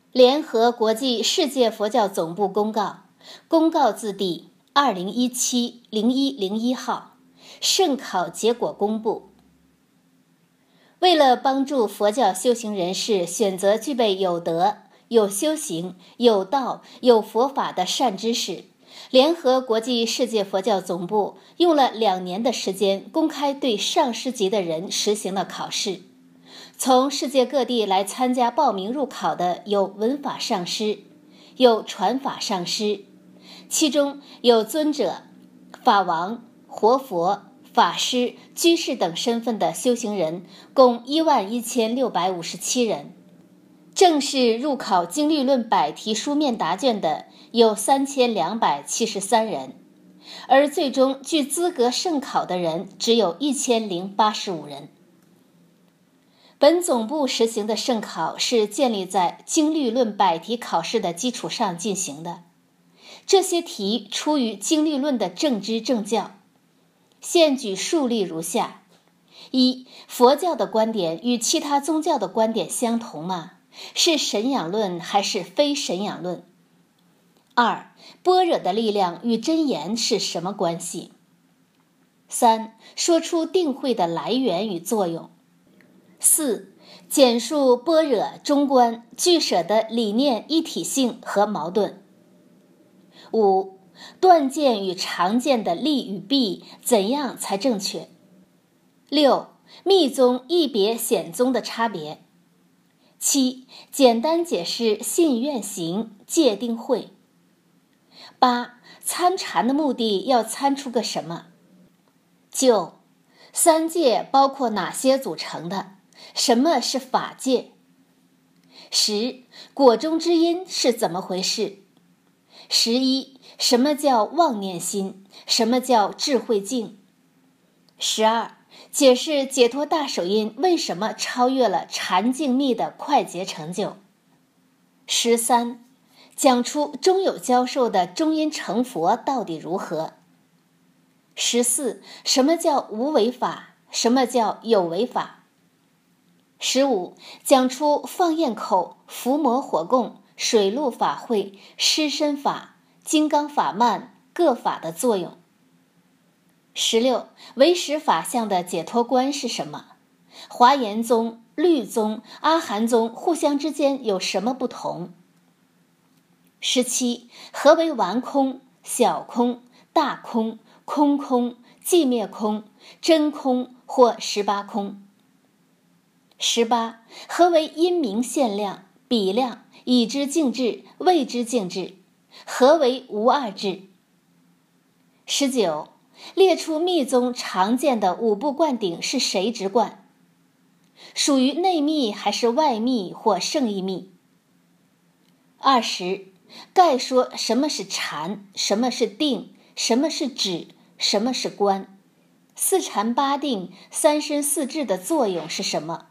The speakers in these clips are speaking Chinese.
联合国际世界佛教总部公告，公告字第2017-0101号，圣考结果公布。为了帮助佛教修行人士选择具备有德、有修行、有道、有佛法的善知识，联合国际世界佛教总部用了2年的时间，公开对上师级的人实行了考试。从世界各地来参加报名入考的有文法上师，有传法上师，其中有尊者、法王、活佛、法师、居士等身份的修行人共11657人。正式入考经律论100题书面答卷的有3273人，而最终具资格胜考的人只有1085人。本总部实行的圣考是建立在经律论100题考试的基础上进行的，这些题出于经律论的正知正教。现举数例如下：一、佛教的观点与其他宗教的观点相同吗？是神养论还是非神养论？二、般若的力量与真言是什么关系？三、说出定慧的来源与作用。四、简述般若中观俱舍的理念一体性和矛盾。五、断见与常见的利与弊怎样才正确？六、密宗一别显宗的差别。七、简单解释信愿行戒定慧。八、参禅的目的要参出个什么？九、三界包括哪些组成的？什么是法界？10、果中之因是怎么回事？11、什么叫妄念心？什么叫智慧境？12、解释解脱大手印为什么超越了禅静密的快捷成就？13、讲出中有教授的中阴成佛到底如何？14、什么叫无为法？什么叫有为法？15、讲出放焰口、伏魔火供、水陆法会、尸身法、金刚法慢各法的作用。16、唯识法相的解脱观是什么？华严宗、律宗、阿含宗互相之间有什么不同？17、何为完空、小空、大空、空空、寂灭空、真空或18空？18、何为因明现量、比量、已知静智、未知静智？何为无二智？19、列出密宗常见的5部灌顶是谁执灌？属于内密还是外密或圣意密？20、概说什么是禅，什么是定，什么是止，什么是观？4禅8定、3身4智的作用是什么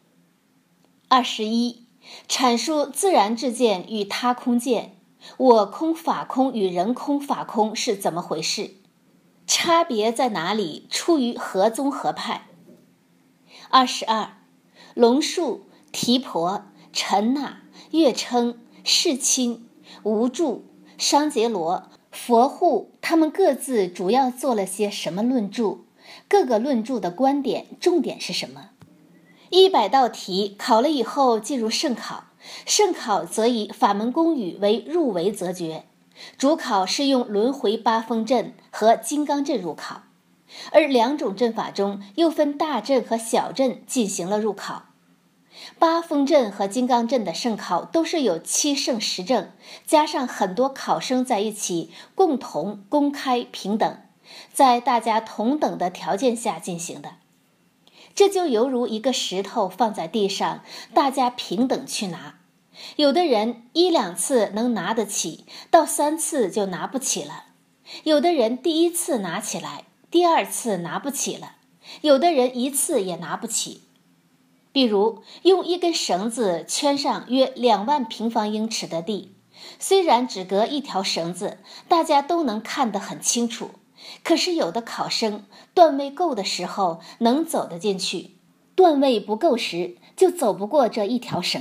？21、阐述自然智见与他空见，我空法空与人空法空是怎么回事？差别在哪里？出于何宗何派？22、龙树、提婆、陈那、月称、世亲、无著、商杰罗、佛护，他们各自主要做了些什么论著？各个论著的观点重点是什么？100道题考了以后进入圣考，圣考则以法门公语为入围则决，主考是用轮回8风阵和金刚阵入考，而2种阵法中又分大阵和小阵进行了入考。8风阵和金刚阵的圣考都是有7圣10正，加上很多考生在一起，共同、公开、平等，在大家同等的条件下进行的。这就犹如一个石头放在地上，大家平等去拿，有的人1、2次能拿得起，到3次就拿不起了；有的人第1次拿起来，第2次拿不起了；有的人1次也拿不起。比如用1根绳子圈上约2万平方英尺的地，虽然只隔1条绳子，大家都能看得很清楚，可是有的考生段位够的时候能走得进去，段位不够时就走不过这1条绳了。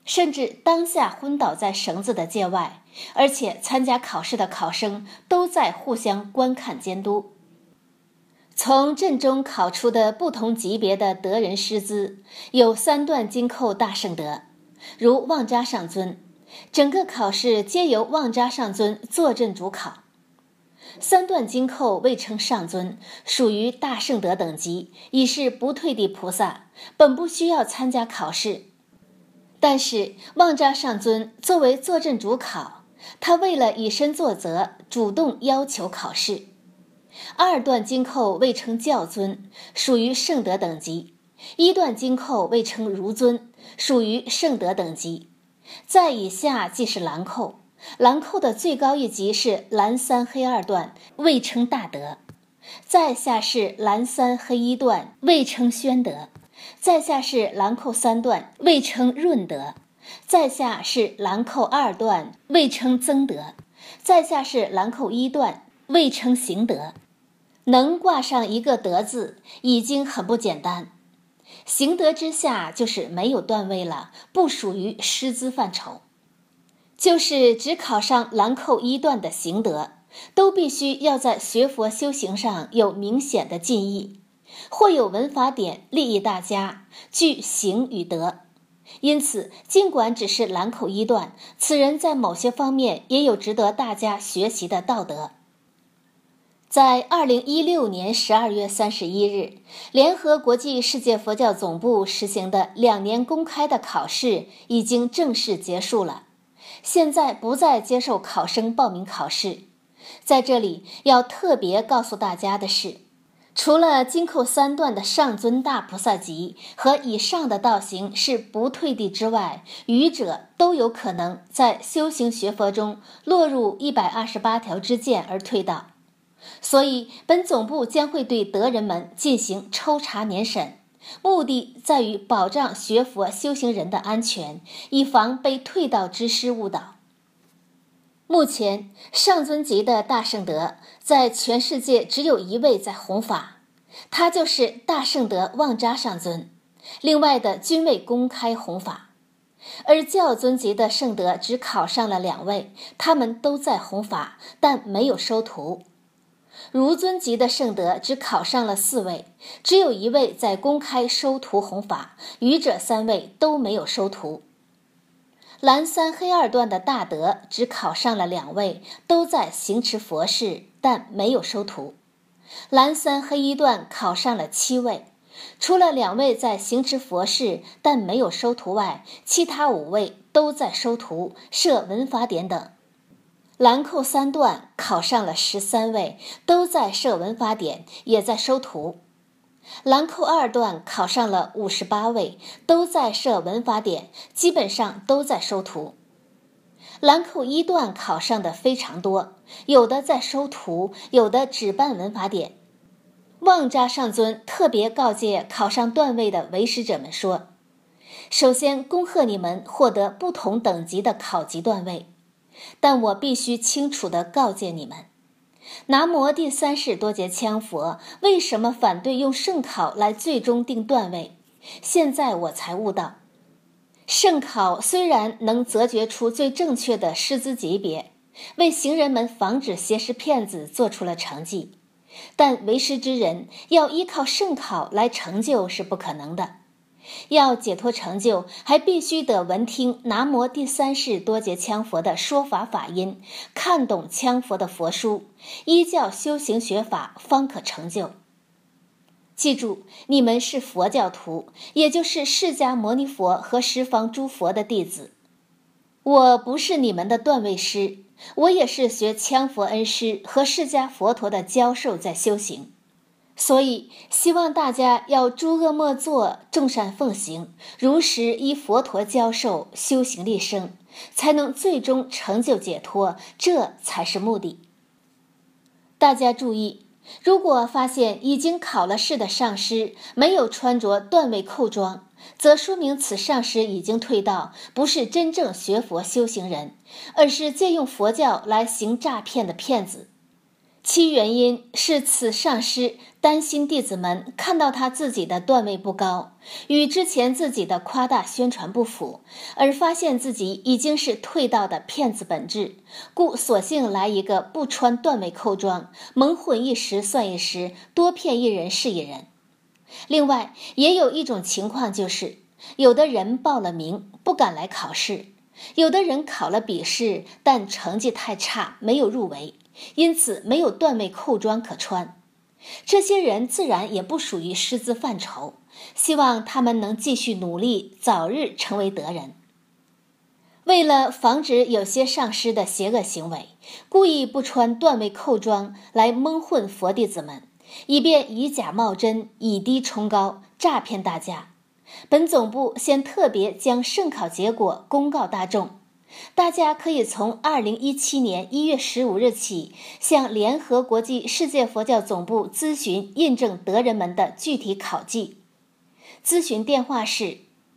甚至当下昏倒在绳子的界外，而且参加考试的考生都在互相观看监督。从阵中考出的不同级别的德人师资，有三段金扣大圣德，如旺扎上尊，整个考试皆由旺扎上尊坐镇主考。三段金扣未称上尊，属于大圣德等级，已是不退地菩萨，本不需要参加考试。但是旺扎上尊作为坐镇主考，他为了以身作则，主动要求考试。二段金扣未称教尊，属于圣德等级；一段金扣未称如尊，属于圣德等级。再以下即是蓝扣，蓝扣的最高一级是蓝三黑二段，未称大德；再下是蓝三黑一段，未称宣德；再下是蓝扣三段，未称润德；再下是蓝扣二段，未称增德；再下是蓝扣一段，未称行德。能挂上一个德字已经很不简单，行德之下就是没有段位了，不属于师资范畴。就是只考上蓝扣一段的行德，都必须要在学佛修行上有明显的进益，或有文法典利益大家，具行与德。因此尽管只是蓝扣一段，此人在某些方面也有值得大家学习的道德。在2016年12月31日，联合国际世界佛教总部实行的2年公开的考试已经正式结束了，现在不再接受考生报名考试。在这里要特别告诉大家的是，除了金扣三段的上尊大菩萨级和以上的道行是不退地之外，愚者都有可能在修行学佛中落入128条之见而退道。所以本总部将会对德人们进行抽查年审，目的在于保障学佛修行人的安全，以防被退道之师误导。目前上尊级的大圣德在全世界只有一位在弘法，他就是大圣德旺扎上尊，另外的均未公开弘法。而教尊级的圣德只考上了2位，他们都在弘法，但没有收徒。如尊级的圣德只考上了4位，只有1位在公开收徒弘法，余者3位都没有收徒。蓝三黑二段的大德只考上了2位，都在行持佛事，但没有收徒。蓝三黑一段考上了7位，除了2位在行持佛事但没有收徒外，其他5位都在收徒，设文法典等。蓝扣三段考上了13位，都在设文法典，也在收徒。蓝扣二段考上了58位，都在设文法典，基本上都在收徒。蓝扣一段考上的非常多，有的在收徒，有的只办文法典。旺扎上尊特别告诫考上段位的为师者们说，首先恭贺你们获得不同等级的考级段位，但我必须清楚地告诫你们，南无第三世多杰羌佛为什么反对用圣考来最终定段位？现在我才悟到，圣考虽然能择决出最正确的师资级别，为行人们防止邪师骗子做出了成绩，但为师之人要依靠圣考来成就是不可能的。要解脱成就，还必须得闻听南无第三世多杰羌佛的说法法音，看懂羌佛的佛书，依教修行学法，方可成就。记住，你们是佛教徒，也就是释迦牟尼佛和十方诸佛的弟子。我不是你们的段位师，我也是学羌佛恩师和释迦佛陀的教授在修行。所以希望大家要诸恶莫作，众善奉行，如实依佛陀教授修行立生，才能最终成就解脱，这才是目的。大家注意，如果发现已经考了试的上师没有穿着段位扣装，则说明此上师已经退道，不是真正学佛修行人，而是借用佛教来行诈骗的骗子。 其原因是此上师担心弟子们看到他自己的段位不高，与之前自己的夸大宣传不符，而发现自己已经是退道的骗子本质，故索性来一个不穿段位扣装，蒙混一时算一时，多骗一人是一人。另外，也有一种情况就是，有的人报了名不敢来考试，有的人考了笔试，但成绩太差，没有入围，因此没有段位扣装可穿。这些人自然也不属于师资范畴，希望他们能继续努力，早日成为德人。为了防止有些上师的邪恶行为，故意不穿段位扣装来蒙混佛弟子们，以便以假冒真，以低充高，诈骗大家。本总部先特别将盛考结果公告大众，大家可以从2017年1月15日起向联合国际世界佛教总部咨询印证德人们的具体考绩。咨询电话是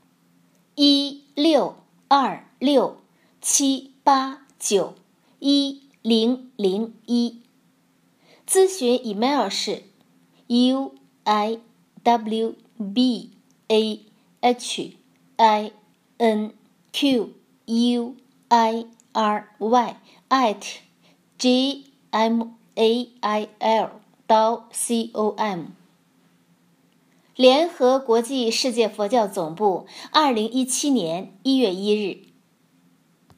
16267891001，咨询 email 是 uiwbhinqui@gmail.com。联合国际世界佛教总部2017年1月1日。